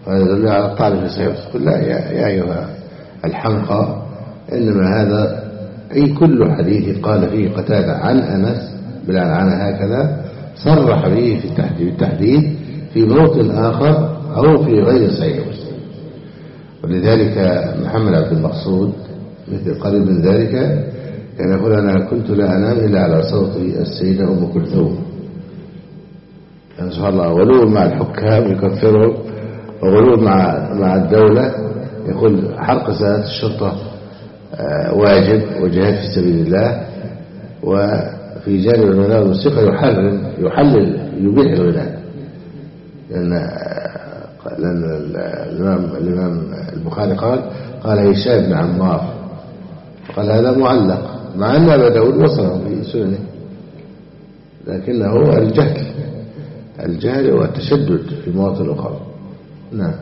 Speaker 1: وهذا يدل على الطعن في صحيح مسلم. قل لا يا, يا أيها الحمقى، إنما هذا أي كل حديث قال فيه قتادة عن أنس بالعنعنة هكذا صرح به في التحديد بالتحديد في موطن آخر أو في غير صحيح مسلم. ولذلك محمد عبد المقصود مثل قريب من ذلك كان يقول: أنا كنت لا أنام إلا على صوت السيدة أم كلثوم. يعني سبحان الله، غلو مع الحكام يكفرهم، وغلو مع مع الدولة يقول حرق ساعات الشرطة واجب وجهاد في سبيل الله، وفي جانب الغناء والموسيقى يحرم يحلل يبيح الغناء، لأن لأن الإمام الإمام البخاري قال قال هشام بن عمار، قال هذا معلق، مع أن أبا داود وصله في سننه، لكنه الجهل الجهل والتشدد في مواطن أخرى. نعم.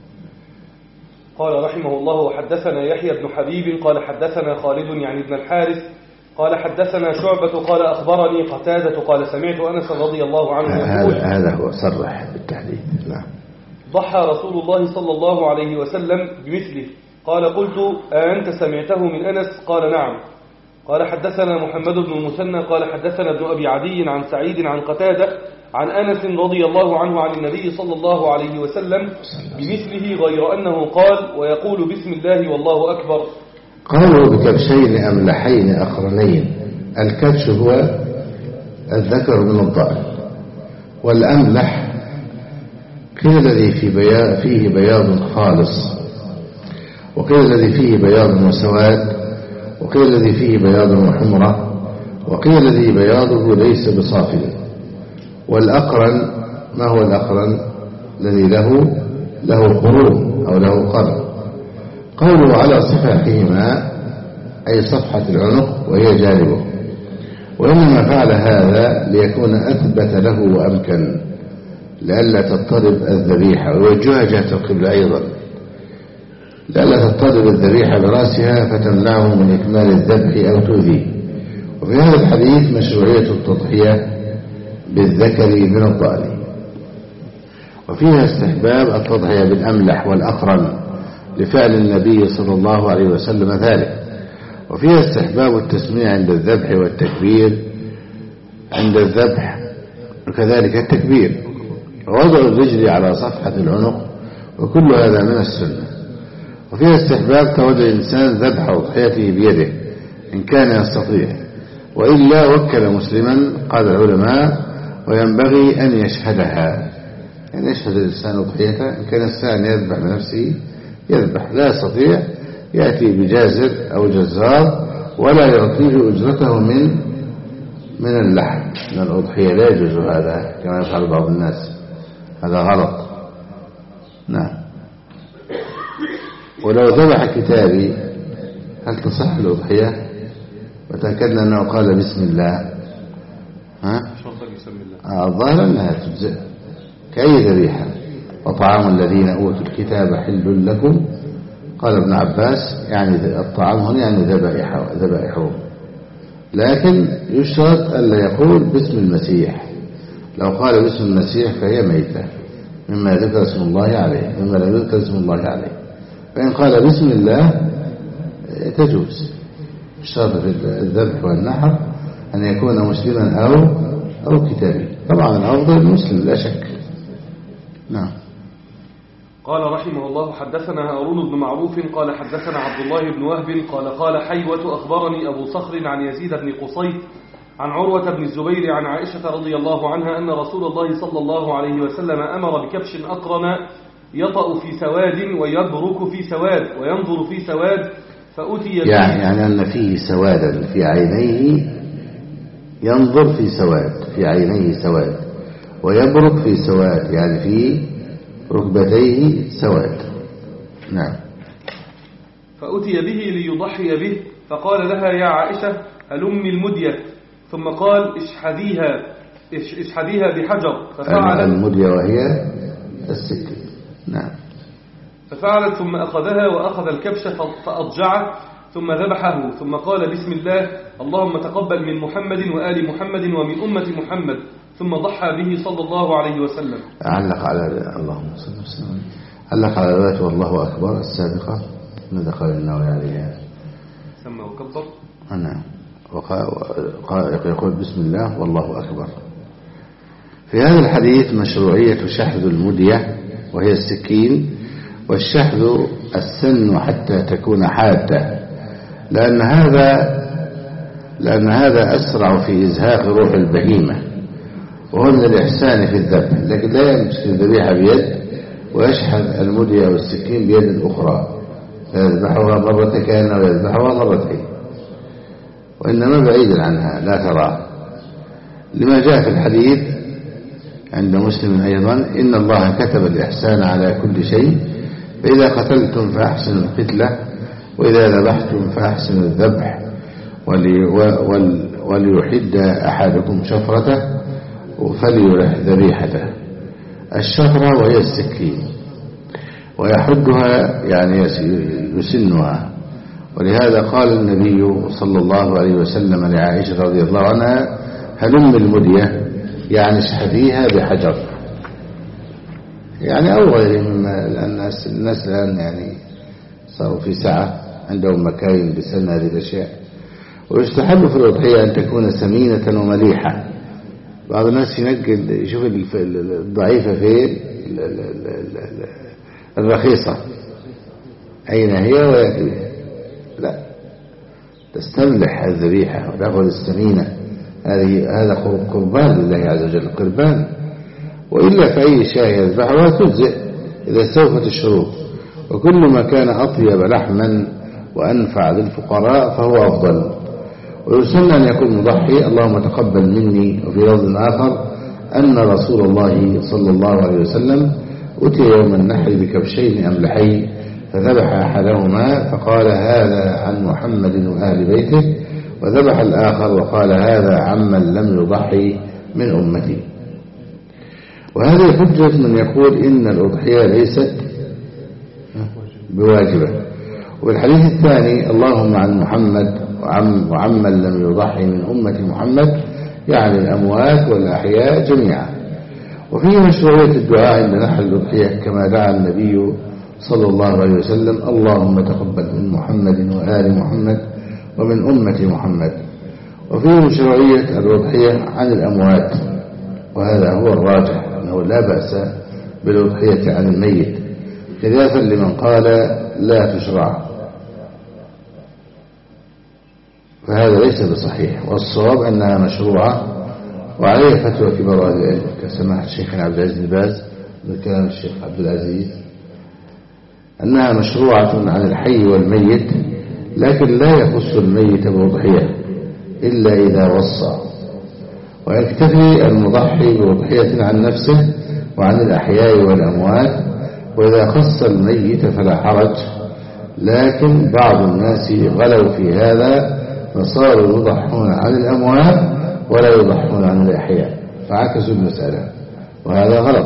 Speaker 2: قال رحمه الله: وحدثنا يحيى بن حبيب قال حدثنا خالد يعني ابن الحارث قال حدثنا شعبة قال أخبرني قتادة قال سمعت أنس رضي الله عنه يقول:
Speaker 1: هذا هو صرح بالتحديد. نعم.
Speaker 2: ضحى رسول الله صلى الله عليه وسلم بمثله. قال: قلت: أأنت سمعته من أنس؟ قال: نعم. قال: حدثنا محمد بن المثنى قال حدثنا ابن أبي عدي عن سعيد عن قتادة عن أنس رضي الله عنه عن النبي صلى الله عليه وسلم بمثله، غير أنه قال: ويقول بسم الله والله أكبر.
Speaker 1: قالوا بكبشين أملحين أقرنين. الكبش هو الذكر من الضأن، والأملح قيل الذي في بيا فيه بياض خالص، وقيل الذي فيه بياض وسواد، وقيل الذي فيه بياض وحمرة، وقيل الذي بياضه ليس بصافي. والأقرن ما هو الأقرن؟ الذي له له قرون أو له قرن. قوله على صفحهما أي صفحة العنق وهي جانبه، وإنما فعل هذا ليكون أثبت له وأمكن لئلا تضطرب الذبيحة، ويوجهها جهة القبلة أيضا، لئلا تضطرب الذبيحة برأسها فتمنعه من إكمال الذبح أو تؤذيه. وفي هذا الحديث مشروعية التضحية بالذكر من الضأن، وفيها استحباب التضحية بالأملح والأقرن لفعل النبي صلى الله عليه وسلم ذلك، وفيها استحباب التسميع عند الذبح والتكبير عند الذبح، وكذلك التكبير، ووضع الرجل على صفحة العنق، وكل هذا من السنة. وفيها استحباب تودع الإنسان ذبح أضحيته بيده إن كان يستطيع، وإلا وكل مسلما قال العلماء، وينبغي أن يشهدها، يعني يشهد الإنسان أضحيته. إن كان الإنسان يذبح بنفسه يذبح، لا يستطيع يأتي بجازر أو جزار ولا يعطيه أجرته من من اللحم من الأضحية، لا يجوز هذا كما يفعل بعض الناس، هذا غلط. نعم. ولو ذبح كتابي هل تصح الأضحية؟ وتأكدنا أنه قال بسم الله، ها؟ الظاهر أنها تجزئ كأي ذبيحة. وطعام الذين أوتوا الكتاب حل لكم، قال ابن عباس يعني الطعام هنا يعني ذبائحهم، لكن يشترط ألا يقول باسم المسيح. لو قال باسم المسيح فهي ميتة مما ذكر اسم الله عليه، مما لم يذكر اسم الله عليه. فإن قال بسم الله تجوز. الشرط في الذبح والنحر أن يكون مسلما أو أو كتابي، طبعا الأفضل المسلم لا شك. نعم.
Speaker 2: قال رحمه الله: حدثنا هارون بن معروف قال حدثنا عبد الله بن وهب قال قال حيوة أخبرني أبو صخر عن يزيد بن قصيد عن عروة بن الزبير عن عائشة رضي الله عنها أن رسول الله صلى الله عليه وسلم أمر بكبش أقرن يطأ في سواد ويبرك في سواد وينظر في سواد، فأتي
Speaker 1: يعني, يعني أن فيه سوادا في عينيه، ينظر في سواد في عينيه سواد، ويبرك في سواد يعني في ركبتيه سواد. نعم.
Speaker 2: فأتي به ليضحي به، فقال لها: يا عائشة هلمي المدية، ثم قال: اشحذيها اشحذيها بحجر، ففعلت
Speaker 1: المدية وهي السكين. نعم.
Speaker 2: ففعلت ثم أخذها وأخذ الكبش فأضجعه ثم ذبحه، ثم قال: بسم الله اللهم تقبل من محمد وآل محمد ومن أمة محمد، ثم ضحى به صلى الله عليه وسلم.
Speaker 1: علق على اللهم صل وسلم علق على رواية والله أكبر السابقة ماذا قال النووي عليها؟
Speaker 2: سمى وكبر.
Speaker 1: نعم، يقول بسم الله والله أكبر. في هذا الحديث مشروعية شحذ المدية وهي السكين، والشحذ السن حتى تكون حادة، لأن هذا لأن هذا أسرع في إزهاق روح البهيمة، وهو من الإحسان في الذبح، لكن لا يمسك الذبيحة بيد ويشحذ المدية والسكين بيد أخرى فيذبحها مرة كأنه يذبحها مرتين، وإنما بعيدا عنها لا تراه، لما جاء في الحديث عند مسلم أيضا إن الله كتب الإحسان على كل شيء، فإذا قتلتم فأحسنوا القتلة، وإذا ذبحتم فأحسنوا الذبح، ولي وليحد أحدكم شفرته فليرح ذبيحته. الشفرة وهي السكين، ويحدها يعني يسنها، ولهذا قال النبي صلى الله عليه وسلم لعائشة رضي الله عنها هلم المدية، يعني اشحذيها بحجر، يعني أو غيره مما الناس الناس الآن يعني صاروا في سعة عندهم مكاين بسن هذه الأشياء. ويستحب في الأضحية أن تكون سمينة ومليحة. بعض الناس ينقل يشوف الضعيفة فين الرخيصة أين هي ويأتي بها، لا، تستملح الذبيحة وتأخذ السمينة، هذه هذا قربان لله عز وجل، قربان، وإلا فأي شاة يذبحها تجزئ إذا استوفت الشروط، وكل ما كان أطيب لحما وأنفع للفقراء فهو أفضل. ويسن أن يكون مضحي اللهم تقبل مني. وفي لفظ آخر أن رسول الله صلى الله عليه وسلم أتي يوم النحر بكبشين أملحين فذبح أحدهما فقال هذا عن محمد وأهل بيته، وذبح الآخر وقال هذا عمن لم يضحي من أمتي. وهذه حجة من يقول إن الأضحية ليست بواجبة. والحديث الثاني اللهم عن محمد وعم وعمن لم يضحي من أمة محمد، يعني الأموات والأحياء جميعا. وفيه مشروعية الدعاء عند نحر الأضحية كما دعا النبي صلى الله عليه وسلم اللهم تقبل من محمد وآل محمد ومن أمة محمد. وفيه مشروعية الأضحية عن الأموات، وهذا هو الراجح أنه لا بأس بالأضحية عن الميت، خلافا لمن قال لا تشرع، فهذا ليس بصحيح، والصواب أنها مشروعة، وعليه فتوى كبار أهل العلم كسماحة الشيخ عبد العزيز بن باز وكلام الشيخ عبد العزيز أنها مشروعة عن الحي والميت، لكن لا يخص الميت بأضحية إلا إذا وصى، ويكتفي المضحي بأضحية عن نفسه وعن الأحياء والأموات، وإذا خص الميت فلا حرج. لكن بعض الناس غلوا في هذا فصاروا يضحون عن الأموات ولا يضحون عن الأحياء، فعكسوا المسألة، وهذا غلط.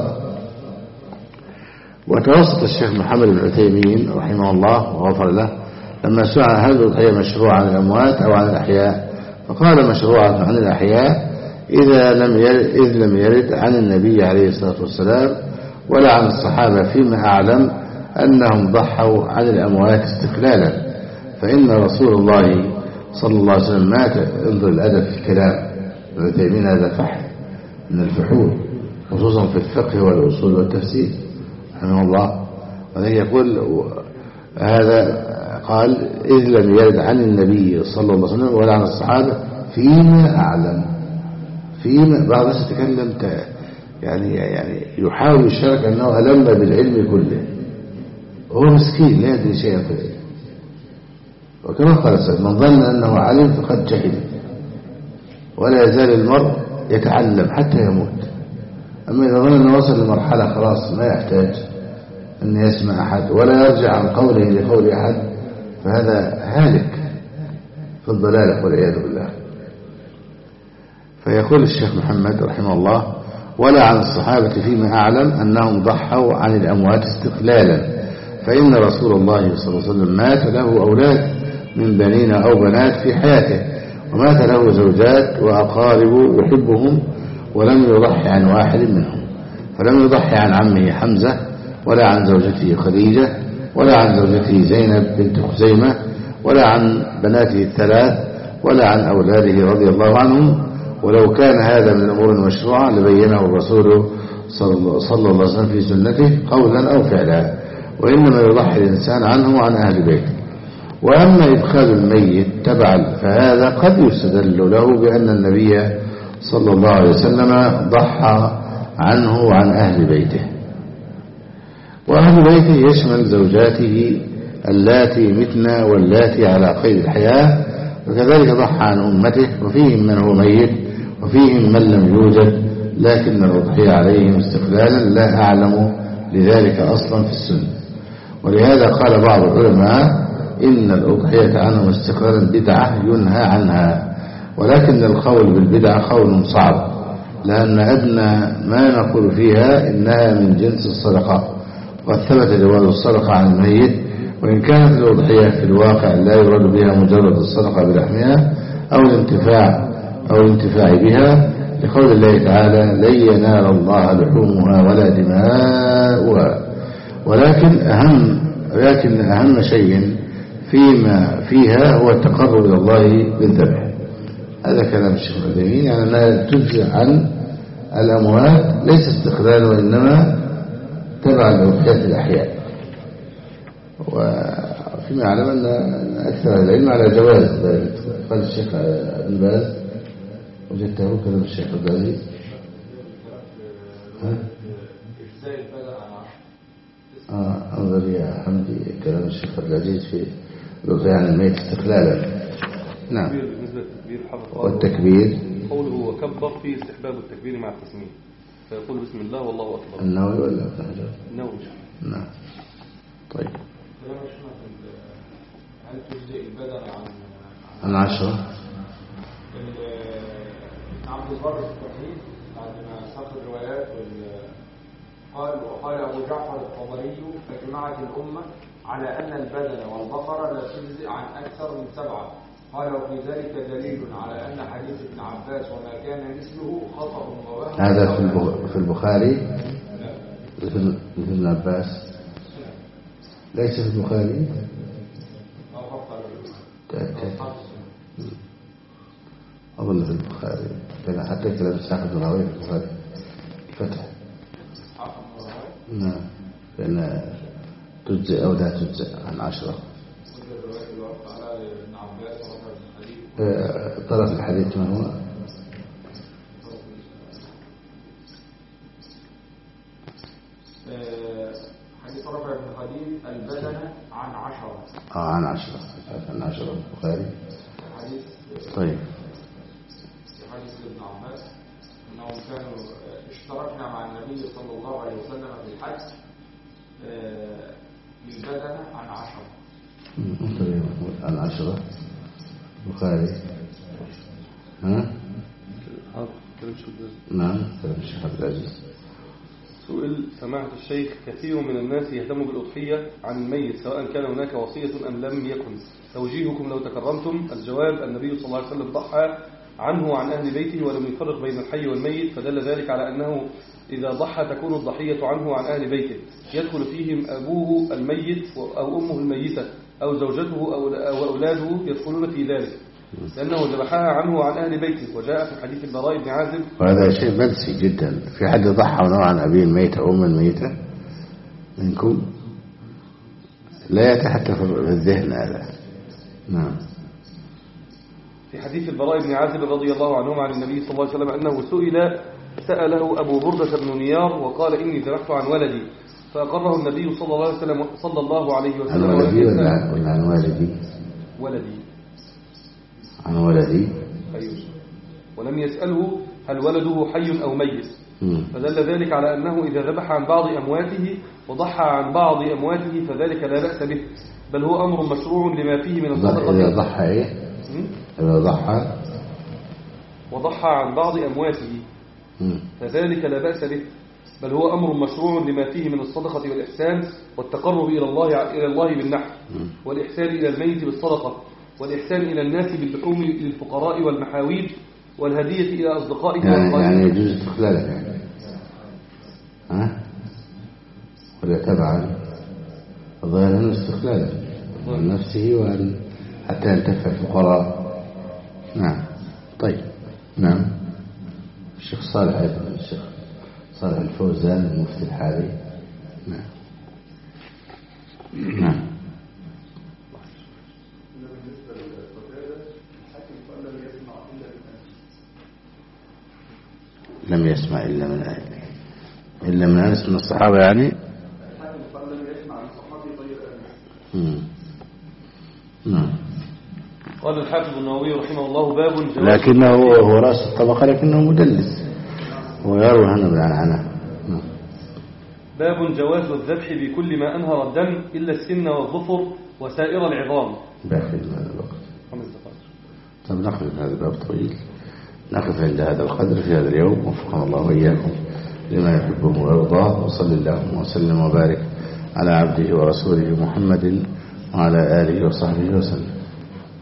Speaker 1: وتوسط الشيخ محمد بن عثيمين رحمه الله وغفر له لما سئل هل الأضحية مشروعة عن الأموات أو عن الأحياء، فقال مشروعة عن الأحياء إذا لم يرد, إذ لم يرد عن النبي عليه الصلاة والسلام ولا عن الصحابة فيما أعلم أنهم ضحوا عن الأموات استقلالا، فإن رسول الله صلى الله عليه وسلم مات. انظر الأدب في الكلام، ابن عثيمين هذا فحل من الفحول خصوصا في الفقه والأصول والتفسير رحمه الله. وذلك يقول هذا قال إذ لم يرد عن النبي صلى الله عليه وسلم ولا عن الصحابة فيما أعلم. فيما بعض الناس يتكلم يعني يعني يحاول الشرك أنه ألم بالعلم كله، هو مسكين لا يدري شيئا في العلم. وكما قال سعد من ظن أنه علم فقد جهل، ولا يزال المرء يتعلم حتى يموت. أما إذا ظن أنه وصل لمرحلة خلاص ما يحتاج أن يسمع أحد ولا يرجع عن قوله لقول أحد، فهذا هالك في الضلالة والعياذ بالله. فيقول الشيخ محمد رحمه الله ولا عن الصحابة فيما أعلم أنهم ضحوا عن الأموات استقلالا، فإن رسول الله صلى الله عليه وسلم مات له أولاد من بنين أو بنات في حياته، ومات له زوجات وأقارب يحبهم ولم يضحي عن واحد منهم، فلم يضحي عن عمه حمزة ولا عن زوجته خديجة ولا عن زوجته زينب بنت خزيمة ولا عن بناته الثلاث ولا عن أولاده رضي الله عنهم. ولو كان هذا من الأمور المشروعة لبينه الرسول صلى الله عليه وسلم في سنته قولا أو فعلا، وإنما يضحي الإنسان عنه وعن أهل بيته. وأما إدخال الميت تبعا فهذا قد يستدل له بأن النبي صلى الله عليه وسلم ضحى عنه وعن أهل بيته. وأهل بيته يشمل زوجاته اللاتي متن واللاتي على قيد الحياة، وكذلك ضحى عن أمته، وفيهم من هو ميت وفيهم من لم يوجد، لكن الأضحية عليهم استقلالا لا أعلم لذلك أصلا في السنة. ولهذا قال بعض العلماء إن الأضحية عنهم استقلالا بدعة ينهى عنها، ولكن القول بالبدعة قول صعب، لأن أدنى ما نقول فيها إنها من جنس الصدقة، وقد ثبت جواز الصدقة عن الميت، وإن كانت الأضحية في الواقع لا يراد بها مجرد الصدقة بلحمها أو الانتفاع أو الانتفاع بها، لقول الله تعالى لن ينال الله لحومها ولا دماؤها. ولكن أهم ولكن أهم شيء فيما فيها هو التقرب إلى الله بالذبح. هذا كلام الشيخ العثيمين، يعني أنها تجزي عن الأموات ليس استقلالا وإنما تبع الأضحية الأحياء. وفيما يعلم أن أكثر العلم على جواز ذلك. قال الشيخ ابن باز وجدته كلام الشيخ الغازي ها؟ آه انظر يا حمدي كلام الشيخ العزيز في الأضحية عن الميت استقلالا. نعم. والتكبير
Speaker 2: قوله وكبر فيه استحباب التكبير مع التسمية، فيقول بسم الله والله أكبر.
Speaker 1: النووي ولا ابن حجر؟
Speaker 2: النووي.
Speaker 1: نعم. طيب.
Speaker 3: هل تجزئ البدن عن
Speaker 1: عن عشرة؟
Speaker 3: عبد البر في التوحيد بعد ما ساق الروايات قال وقال أبو جعفر الطبري أجمعت الأمة على أن البدن والبقرة لا تجزئ عن أكثر من سبعة. قال وفي ذلك دليل على أن حديث ابن عباس وما كان مثله خطأ ووهم.
Speaker 1: هذا في البخاري مثل ابن عباس ليس في البخاري. تأكد أظن في البخاري، كان حتى كلام الساحة بن راويه في البخاري الفتح. نعم، لأن تجزئ أو لا تجزئ عن عشرة. طرف الحديث ما هو؟
Speaker 3: حديث رفع بن خديج البدن عن عشرة.
Speaker 1: آه عن عشرة عن عشرة البخاري.
Speaker 3: حديث
Speaker 1: طيب.
Speaker 3: حديث ابن عباس أنهم كانوا اشتركنا مع النبي صلى الله عليه وسلم في الحج البدن عن عشرة.
Speaker 1: عن عشرة البخاري. ها؟ نعم كلام الشيخ عبد العزيز.
Speaker 2: سئل سماحة الشيخ كثير من الناس يهتم بالأضحية عن الميت سواء كان هناك وصية أم لم يكن، توجيهكم لو تكرمتم. الجواب النبي صلى الله عليه وسلم ضحى عنه وعن أهل بيته ولم يفرق بين الحي والميت، فدل ذلك على أنه إذا ضحى تكون الضحية عنه وعن أهل بيته، يدخل فيهم أبوه الميت أو أمه الميتة أو زوجته أو أولاده يدخلون في ذلك، لأنه ذبحها عنه وعن أهل بيته. وجاء في حديث البراء بن عازب.
Speaker 1: وهذا شيء منسي جدا. في حد ضحى عن أبي الميتة أو أم الميتة منكم؟ لا يتحدث في الذهن هذا. نعم.
Speaker 2: في حديث البراء بن عازب رضي الله عنهما عن النبي صلى الله عليه وسلم أنه سئل سأله أبو بردة بن نيار وقال إني ذبحت عن ولدي، فأقره النبي صلى الله عليه وسلم صلى الله عليه وسلم.
Speaker 1: عن ولدي ولا عن والدي؟
Speaker 2: ولدي.
Speaker 1: عن ولدي.
Speaker 2: أيوه. ولم يسأله هل ولده حي أو ميت، فدل ذلك على أنه إذا ذبح عن بعض أمواته وضحى عن بعض أمواته فذلك لا بأس به، بل هو أمر مشروع لما فيه من الصدقة.
Speaker 1: إذا ضحى إيه؟ إذا ضحى
Speaker 2: وضحى عن بعض أمواته فذلك لا بأس به، بل هو أمر مشروع لما فيه من الصدقة والإحسان والتقرب إلى الله إلى الله بالنحر، والإحسان إلى الميت بالصدقة، والإحسان إلى الناس باللحوم للفقراء والمحاويج، والهدية إلى أصدقائه
Speaker 1: يعني, يعني يجوز استقلاله يعني. ها؟ ولا تبعا الظاهر أنه استقلالا من نفسه وأن حتى ينتفع الفقراء. نعم. طيب. نعم. الشيخ صالح أيضا الشيخ صالح الفوزان المفتي الحالي. نعم. نعم. لم يسمع إلا من أهل إلا من أنس من الصحابة يعني. نعم.
Speaker 2: قال الحافظ النووي رحمه الله باب جواز،
Speaker 1: لكنه هو رأس الطبقة لكنه مدلس ويروي هنا بالعنعنة.
Speaker 2: باب جواز الذبح بكل ما أنهر الدم إلا السن والظفر وسائر العظام.
Speaker 1: باخذ هذا الوقت
Speaker 2: خمس دقائق.
Speaker 1: طب نأخذ هذا الباب طويل، نأخذ عند هذا القدر في هذا اليوم. وفقنا الله وإياكم لما يحبه ويرضاه. وصل اللهم وسلم وبارك على عبده ورسوله محمد وعلى آله وصحبه وسلم.